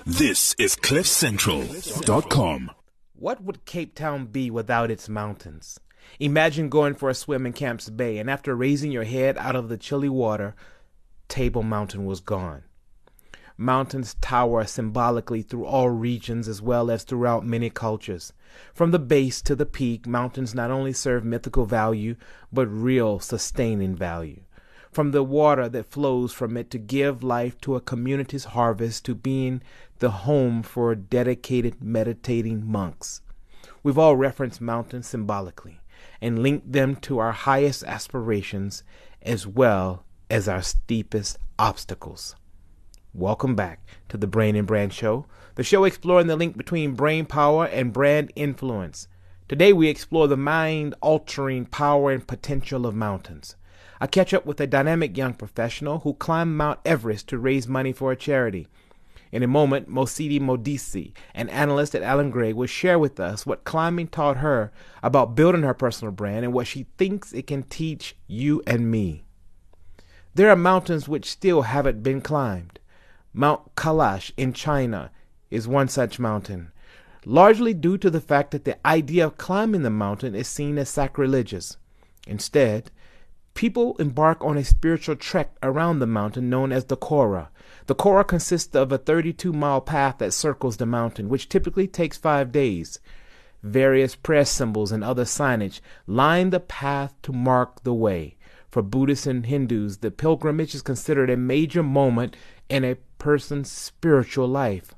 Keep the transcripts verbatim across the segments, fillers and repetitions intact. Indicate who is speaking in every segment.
Speaker 1: This is cliff central dot com.
Speaker 2: What would Cape Town be without its mountains? Imagine going for a swim in Camps Bay, and after raising your head out of the chilly water, Table Mountain was gone. Mountains tower symbolically through all regions as well as throughout many cultures. From the base to the peak, mountains not only serve mythical value, but real sustaining value. From the water that flows from it to give life to a community's harvest to being the home for dedicated meditating monks. We've all referenced mountains symbolically and linked them to our highest aspirations as well as our steepest obstacles. Welcome back to the Brain and Brand Show, the show exploring the link between brain power and brand influence. Today we explore the mind-altering power and potential of mountains. I catch up with a dynamic young professional who climbed Mount Everest to raise money for a charity. In a moment, Mosidi Modisi, an analyst at Allen Gray, will share with us what climbing taught her about building her personal brand and what she thinks it can teach you and me. There are mountains which still haven't been climbed. Mount Kailash in China is one such mountain, largely due to the fact that the idea of climbing the mountain is seen as sacrilegious. Instead, people embark on a spiritual trek around the mountain known as the Kora. The Kora consists of a thirty-two mile path that circles the mountain, which typically takes five days. Various prayer symbols and other signage line the path to mark the way. For Buddhists and Hindus, the pilgrimage is considered a major moment in a person's spiritual life.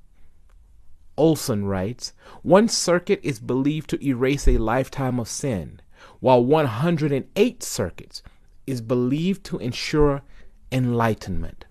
Speaker 2: Olson writes, one circuit is believed to erase a lifetime of sin, while one hundred eight circuits is believed to ensure enlightenment.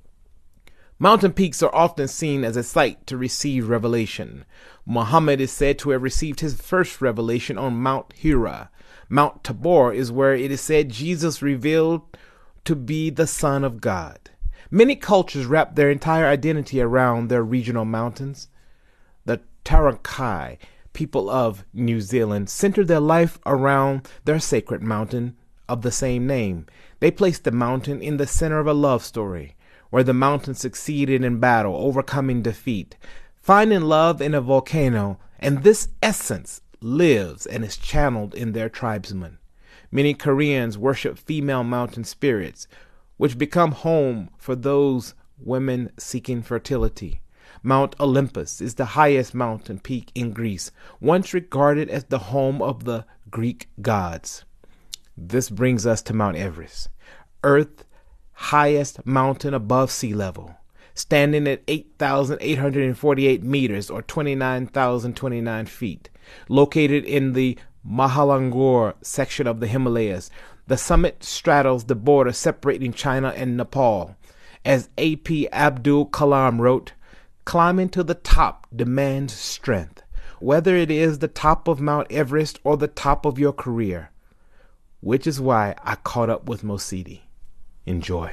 Speaker 2: Mountain peaks are often seen as a site to receive revelation. Muhammad is said to have received his first revelation on Mount Hira. Mount Tabor is where it is said Jesus revealed to be the Son of God. Many cultures wrap their entire identity around their regional mountains. The Tarankai people of New Zealand center their life around their sacred mountain of the same name. They place the mountain in the center of a love story, where the mountain succeeded in battle, overcoming defeat, finding love in a volcano, and this essence lives and is channeled in their tribesmen. Many Koreans worship female mountain spirits, which become home for those women seeking fertility. Mount Olympus is the highest mountain peak in Greece, once regarded as the home of the Greek gods. This brings us to Mount Everest, Earth's highest mountain above sea level, standing at eight thousand eight hundred forty-eight meters or twenty-nine thousand twenty-nine feet. Located in the Mahalangor section of the Himalayas, the summit straddles the border separating China and Nepal. As A P Abdul Kalam wrote, climbing to the top demands strength, whether it is the top of Mount Everest or the top of your career. Which is why I caught up with Mosidi. Enjoy.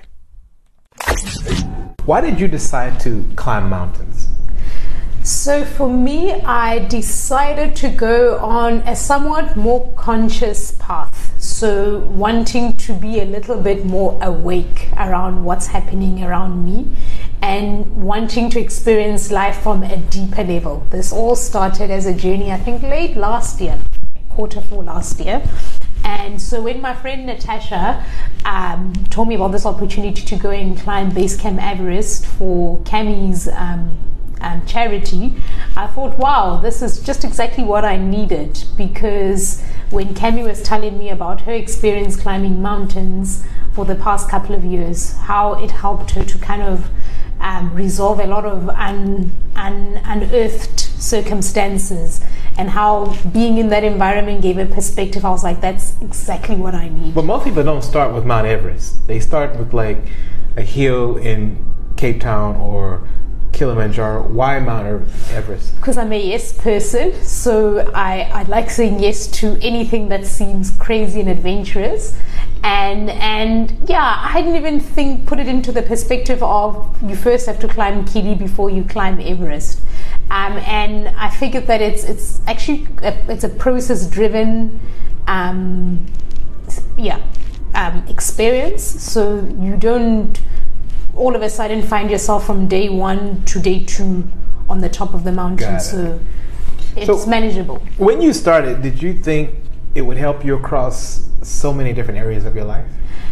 Speaker 2: Why did you decide to climb mountains?
Speaker 3: So for me, I decided to go on a somewhat more conscious path. So wanting to be a little bit more awake around what's happening around me and wanting to experience life from a deeper level. This all started as a journey, I think late last year, quarter four last year. And so when my friend Natasha um, told me about this opportunity to go and climb Base Camp Everest for Cammie's um, um, charity, I thought, wow, this is just exactly what I needed, because when Cammie was telling me about her experience climbing mountains for the past couple of years, how it helped her to kind of um, resolve a lot of un, un, unearthed circumstances, and how being in that environment gave a perspective, I was like, that's exactly what I need.
Speaker 2: But most people don't start with Mount Everest. They start with like a hill in Cape Town or Kilimanjaro. Why Mount Everest?
Speaker 3: Because I'm a yes person, so I, I like saying yes to anything that seems crazy and adventurous. And and yeah, I didn't even think, put it into the perspective of you first have to climb Kili before you climb Everest. Um, and I figured that it's it's actually a, it's a process-driven, um, yeah, um, experience. So you don't all of a sudden find yourself from day one to day two on the top of the mountain.
Speaker 2: Got it.
Speaker 3: So it's
Speaker 2: So-
Speaker 3: manageable.
Speaker 2: When you started, did you think it would help you across so many different areas of your life?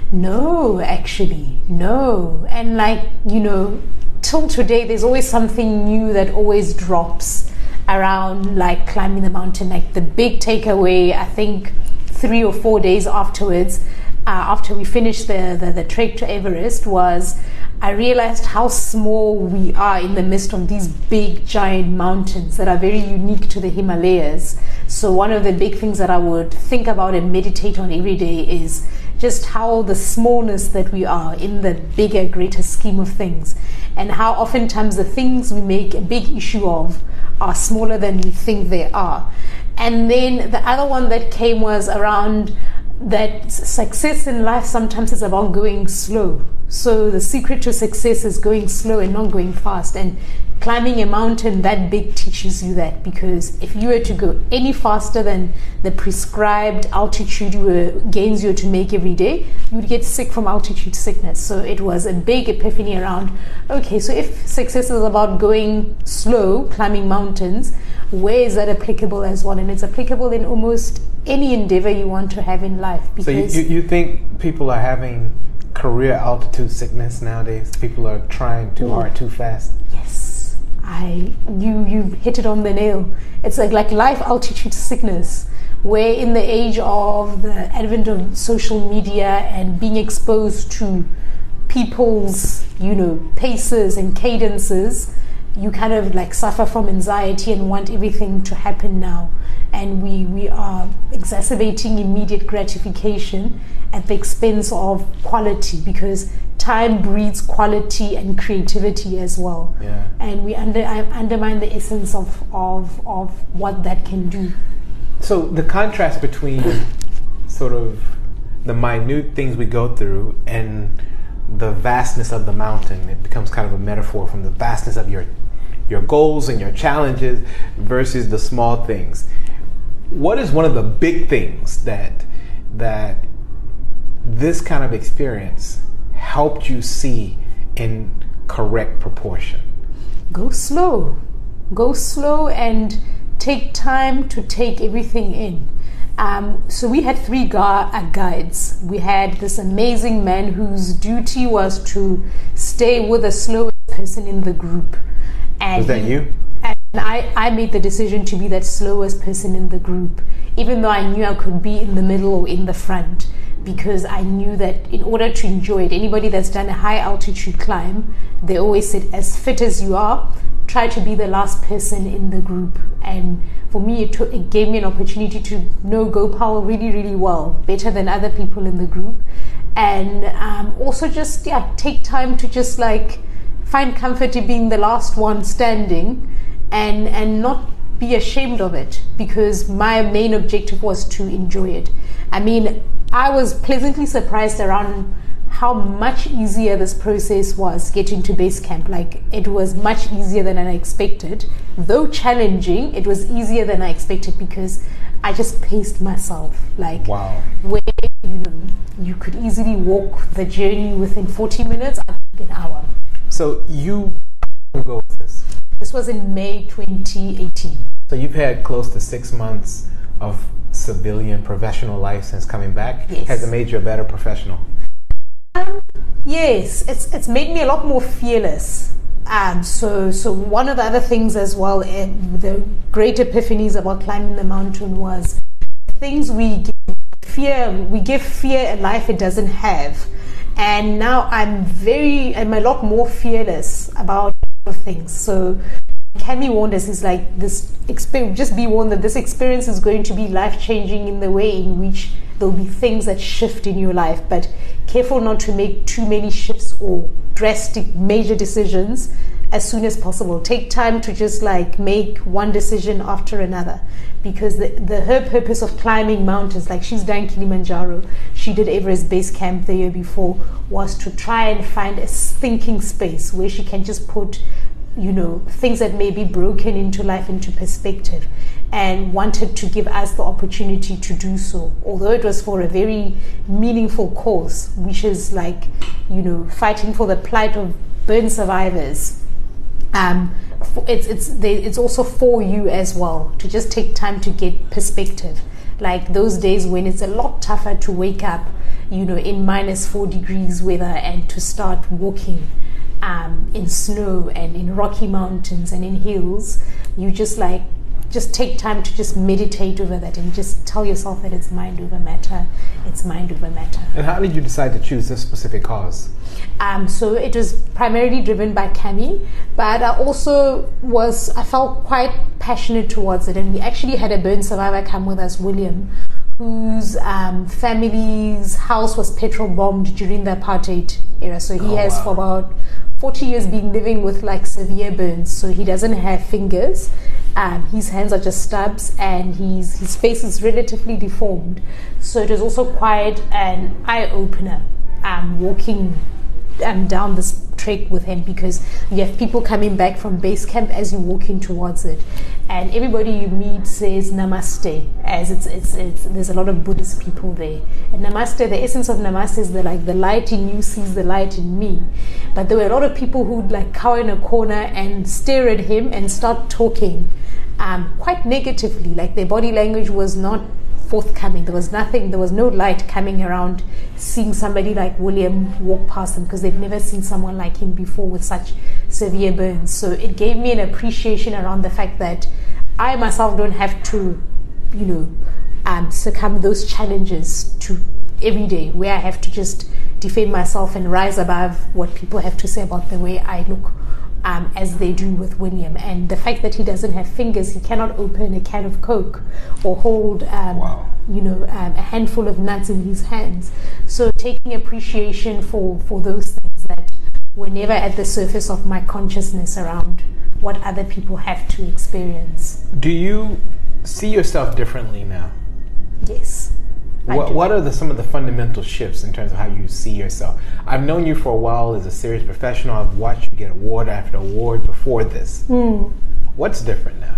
Speaker 3: No, actually, no. And like, you know, till today, there's always something new that always drops around like climbing the mountain. Like the big takeaway, I think three or four days afterwards, uh, after we finished the, the, the trek to Everest, was I realized how small we are in the midst of these big giant mountains that are very unique to the Himalayas. So one of the big things that I would think about and meditate on every day is just how the smallness that we are in the bigger, greater scheme of things, and how oftentimes the things we make a big issue of are smaller than we think they are. And then the other one that came was around that success in life sometimes is about going slow. So the secret to success is going slow and not going fast. And climbing a mountain that big teaches you that, because if you were to go any faster than the prescribed altitude you were, gains you were to make every day, you would get sick from altitude sickness. So it was a big epiphany around, okay, so if success is about going slow, climbing mountains, where is that applicable as well? And it's applicable in almost any endeavor you want to have in life.
Speaker 2: So you, you, you think people are having career altitude sickness nowadays? People are trying too hard, too fast?
Speaker 3: Yes. I you you hit it on the nail. It's like like life altitude sickness, where in the age of the advent of social media and being exposed to people's, you know, paces and cadences, you kind of like suffer from anxiety and want everything to happen now. And we, we are exacerbating immediate gratification at the expense of quality, because time breeds quality and creativity as well.
Speaker 2: Yeah.
Speaker 3: And we under, undermine the essence of, of, of what that can do.
Speaker 2: So the contrast between sort of the minute things we go through and the vastness of the mountain, it becomes kind of a metaphor from the vastness of your your goals and your challenges versus the small things. What is one of the big things that that this kind of experience helped you see in correct proportion?
Speaker 3: Go slow. Go slow and take time to take everything in. Um, so we had three gu- uh, guides. We had this amazing man whose duty was to stay with the slowest person in the group. And
Speaker 2: Was that
Speaker 3: he-
Speaker 2: you?
Speaker 3: And I, I made the decision to be that slowest person in the group, even though I knew I could be in the middle or in the front, because I knew that in order to enjoy it, anybody that's done a high altitude climb, they always said, as fit as you are, try to be the last person in the group. And for me, it, took, it gave me an opportunity to know Gopal really, really well, better than other people in the group. And um, also just yeah, take time to just like find comfort in being the last one standing, and and not be ashamed of it, because my main objective was to enjoy it. I mean, I was pleasantly surprised around how much easier this process was getting to base camp. Like, it was much easier than I expected. Though challenging, it was easier than I expected, because I just paced myself. Like,
Speaker 2: Wow.
Speaker 3: where, you know, you could easily walk the journey within forty minutes, I think an hour.
Speaker 2: So you go with this.
Speaker 3: This was in May twenty eighteen.
Speaker 2: So you've had close to six months of civilian professional life since coming back.
Speaker 3: Yes.
Speaker 2: Has it made you a better professional?
Speaker 3: Um, yes, it's it's made me a lot more fearless. Um, so so one of the other things as well, uh, the great epiphanies about climbing the mountain was things we give fear we give fear a life it doesn't have. And now I'm very, I'm a lot more fearless about things. So can be warned, as is like this experience, just be warned that this experience is going to be life-changing in the way in which there'll be things that shift in your life, but careful not to make too many shifts or drastic major decisions as soon as possible. Take time to just like make one decision after another, because the, the her purpose of climbing mountains, like she's done Kilimanjaro, she did Everest Base Camp the year before, was to try and find a thinking space where she can just put, you know, things that may be broken into life into perspective, and wanted to give us the opportunity to do so, although it was for a very meaningful cause, which is like, you know, fighting for the plight of burn survivors um, it's it's they, it's also for you as well to just take time to get perspective. Like those days when it's a lot tougher to wake up, you know, in minus four degrees weather and to start walking um, in snow and in rocky mountains and in hills, you just like just take time to just meditate over that and just tell yourself that it's mind over matter. It's mind over matter.
Speaker 2: And how did you decide to choose this specific cause?
Speaker 3: Um, so it was primarily driven by Cami, but I also was, I felt quite passionate towards it. And we actually had a burn survivor come with us, William, whose um, family's house was petrol bombed during the apartheid era. So he oh, has wow. for about forty years been living with like severe burns. So he doesn't have fingers. Um, his hands are just stubs, and his his face is relatively deformed. So it was also quite an eye opener um, walking um, down this trek with him, because you have people coming back from base camp as you're walking towards it, and everybody you meet says namaste, as it's it's it's there's a lot of Buddhist people there. And namaste, the essence of namaste is the like the light in you sees the light in me. But there were a lot of people who'd like cower in a corner and stare at him and start talking um, quite negatively, like their body language was not forthcoming. There was nothing, there was no light coming around seeing somebody like William walk past them, because they've never seen someone like him before with such severe burns. So it gave me an appreciation around the fact that I myself don't have to, you know, um, succumb those challenges to every day, where I have to just defend myself and rise above what people have to say about the way I look. Um, as they do with William. And the fact that he doesn't have fingers, he cannot open a can of Coke or hold um, wow. you know, um, a handful of nuts in his hands. So taking appreciation for, for those things that were never at the surface of my consciousness around what other people have to experience.
Speaker 2: Do you see yourself differently now?
Speaker 3: Yes.
Speaker 2: What, what are the, some of the fundamental shifts in terms of how you see yourself? I've known you for a while as a serious professional. I've watched you get award after award before this. Mm. What's different now?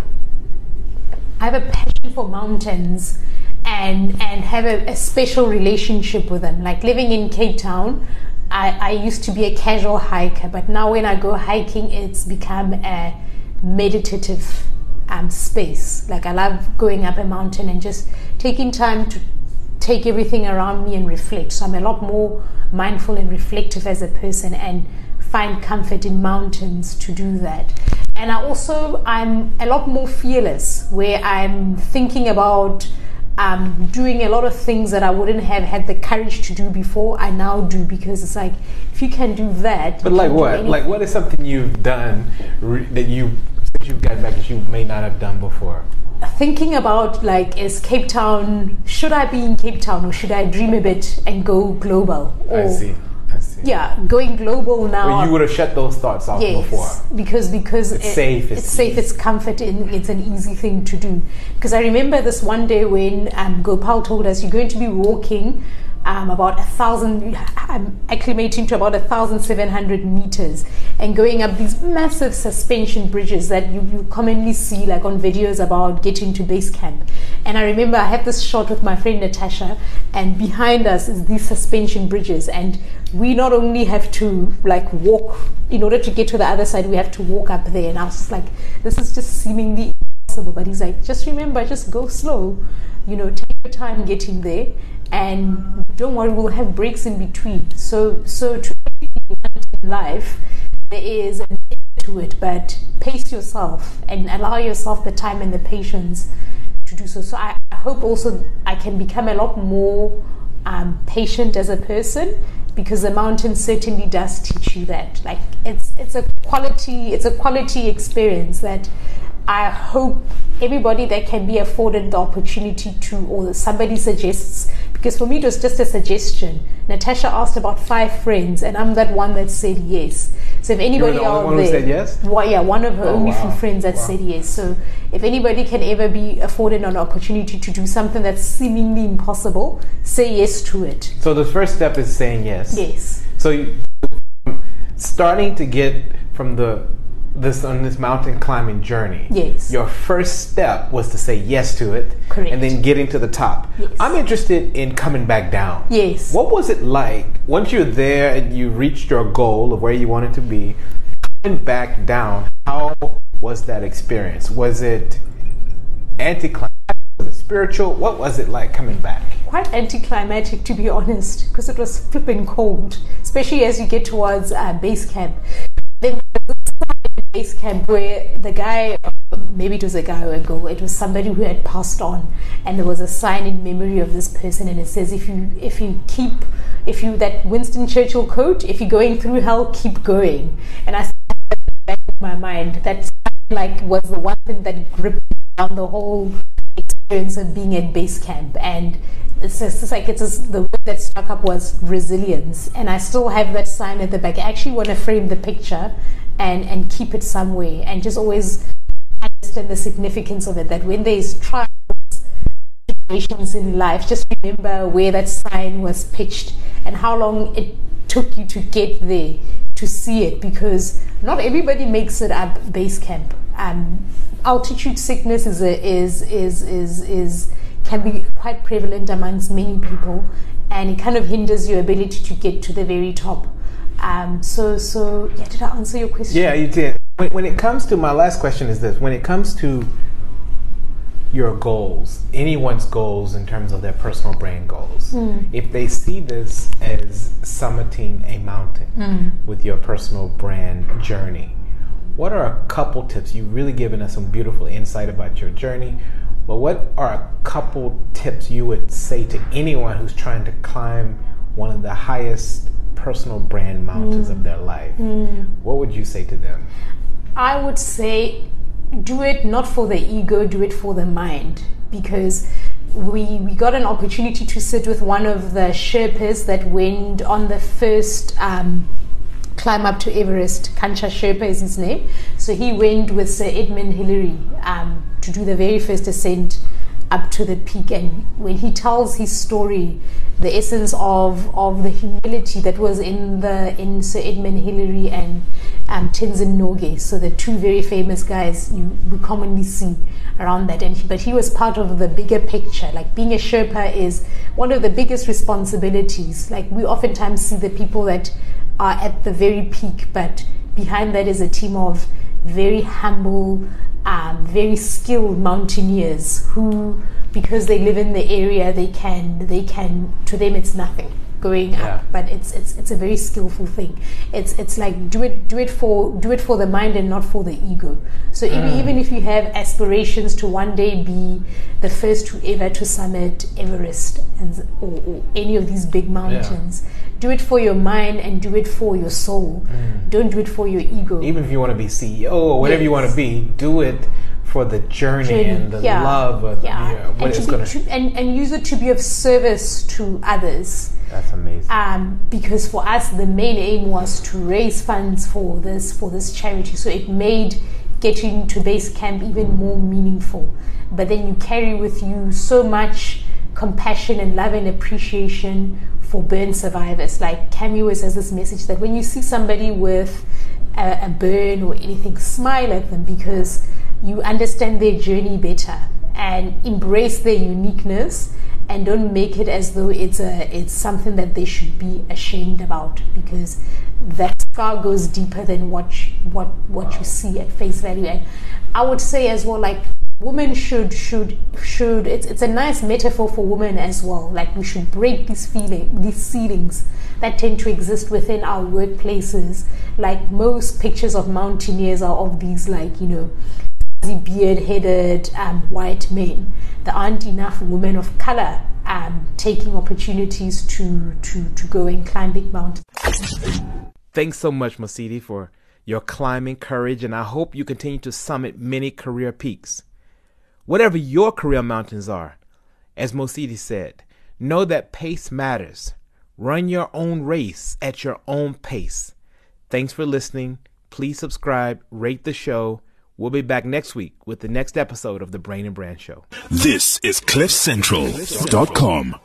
Speaker 3: I have a passion for mountains and and have a, a special relationship with them. Like living in Cape Town, I, I used to be a casual hiker, but now when I go hiking, it's become a meditative um, space. Like I love going up a mountain and just taking time to take everything around me and reflect. So I'm a lot more mindful and reflective as a person, and find comfort in mountains to do that. And I also, I'm a lot more fearless, where I'm thinking about um, doing a lot of things that I wouldn't have had the courage to do before. I now do, because it's like, if you can do that.
Speaker 2: But like what? Like what is something you've done re- that you, since you've gotten back, that you may not have done before?
Speaker 3: Thinking about like, is Cape Town, should I be in Cape Town or should I dream a bit and go global? Or,
Speaker 2: I see, I see.
Speaker 3: Yeah, going global now.
Speaker 2: Well, you would have shut those thoughts off
Speaker 3: yes,
Speaker 2: before.
Speaker 3: because because
Speaker 2: it's
Speaker 3: it,
Speaker 2: safe. It's,
Speaker 3: it's safe. It's comfort. And it's an easy thing to do. Because I remember this one day when um, Gopal told us, you're going to be walking Um, about a thousand, I'm acclimating to about a thousand seven hundred meters, and going up these massive suspension bridges that you, you commonly see like on videos about getting to base camp. And I remember I had this shot with my friend Natasha, and behind us is these suspension bridges, and we not only have to like walk in order to get to the other side, we have to walk up there. And I was just like, this is just seemingly impossible. But he's like, just remember, just go slow, you know, take your time getting there. And don't worry, we'll have breaks in between. So, so to in life, there is an end to it, but pace yourself and allow yourself the time and the patience to do so. So, I, I hope also I can become a lot more um, patient as a person, because the mountain certainly does teach you that. Like it's it's a quality it's a quality experience that I hope everybody that can be afforded the opportunity to, or somebody suggests, because for me it was just a suggestion. Natasha asked about five friends, and I'm that one that said yes. So if anybody
Speaker 2: You're the
Speaker 3: out
Speaker 2: one
Speaker 3: there,
Speaker 2: who said yes?
Speaker 3: Well, yeah, one of her
Speaker 2: oh,
Speaker 3: only
Speaker 2: wow.
Speaker 3: few friends that wow. said yes. So if anybody can ever be afforded an opportunity to do something that's seemingly impossible, say yes to it.
Speaker 2: So the first step is saying yes.
Speaker 3: Yes.
Speaker 2: So you, starting to get from the this on this mountain climbing journey,
Speaker 3: yes,
Speaker 2: your first step was to say yes to it.
Speaker 3: Correct.
Speaker 2: And then getting to the top.
Speaker 3: Yes.
Speaker 2: I'm interested in coming back down.
Speaker 3: Yes.
Speaker 2: What was it like once you're there and you reached your goal of where you wanted to be, coming back down? How was that experience? Was it anticlimactic? Was it spiritual? What was it like coming back?
Speaker 3: Quite anticlimactic, to be honest, because it was flipping cold, especially as you get towards uh, base camp. Then base camp where the guy, maybe it was a guy or a girl, it was somebody who had passed on, and there was a sign in memory of this person, and it says, if you if you keep if you that Winston Churchill quote, if you're going through hell, keep going. And I said that in the back of my mind, that like was the one thing that gripped down the whole experience of being at base camp. And it's just it's like it's just, the word that struck up was resilience, and I still have that sign at the back. I actually want to frame the picture and and keep it somewhere, and just always understand the significance of it, that when there's trials, situations in life, just remember where that sign was pitched and how long it took you to get there to see it, because not everybody makes it up base camp. Um, altitude sickness is a, is is is is can be quite prevalent amongst many people, and it kind of hinders your ability to get to the very top. Um, so so yeah, did I answer your question?
Speaker 2: Yeah, you did. When, when it comes to, my last question is this: when it comes to your goals, anyone's goals in terms of their personal brand goals, mm. if they see this as summiting a mountain mm. with your personal brand journey, what are a couple tips? You've really given us some beautiful insight about your journey, but what are a couple tips you would say to anyone who's trying to climb one of the highest personal brand mountains mm. of their life? Mm. What would you say to them?
Speaker 3: I would say, do it not for the ego, do it for the mind, because we we got an opportunity to sit with one of the Sherpas that went on the first um, climb up to Everest. Kancha Sherpa is his name. So he went with Sir Edmund Hillary um, to do the very first ascent up to the peak, and when he tells his story, the essence of of the humility that was in the in Sir Edmund Hillary and um, Tenzin Norgay, so the two very famous guys you we commonly see around that, and he, but he was part of the bigger picture. Like, being a Sherpa is one of the biggest responsibilities. Like, we oftentimes see the people that are at the very peak, but behind that is a team of very humble, um, very skilled mountaineers who, because they live in the area, they can they can to them it's nothing going
Speaker 2: yeah.
Speaker 3: up, but it's it's it's a very skillful thing. It's it's like do it do it for do it for the mind and not for the ego. So mm. even, even if you have aspirations to one day be the first to ever to summit Everest and or, or any of these big mountains, yeah. do it for your mind and do it for your soul. Mm. Don't do it for your ego.
Speaker 2: Even if you want to be C E O or whatever yes. you want to be, do it for the journey, journey. and the yeah. love of
Speaker 3: yeah.
Speaker 2: yeah, what
Speaker 3: and
Speaker 2: it's
Speaker 3: going
Speaker 2: to
Speaker 3: and, and use it to be of service to others.
Speaker 2: That's amazing.
Speaker 3: Um, because for us, the main aim was to raise funds for this for this charity. So it made getting to base camp even more meaningful. But then you carry with you so much compassion and love and appreciation for burn survivors. Like, Cami always has this message that when you see somebody with a, a burn or anything, smile at them, because you understand their journey better, and embrace their uniqueness, and don't make it as though it's a it's something that they should be ashamed about, because that scar goes deeper than what you, what what wow. you see at face value. And I would say as well, like, women should should should it's it's a nice metaphor for women as well. Like, we should break these feeling these ceilings that tend to exist within our workplaces. Like, most pictures of mountaineers are of these, like, you know, beard-headed um, white men. There aren't enough women of color um, taking opportunities to, to, to go and climb big mountains.
Speaker 2: Thanks so much, Mosidi, for your climbing courage, and I hope you continue to summit many career peaks. Whatever your career mountains are, as Mosidi said, know that pace matters. Run your own race at your own pace. Thanks for listening. Please subscribe, rate the show. We'll be back next week with the next episode of the Brain and Brand Show.
Speaker 1: This is cliff central dot com.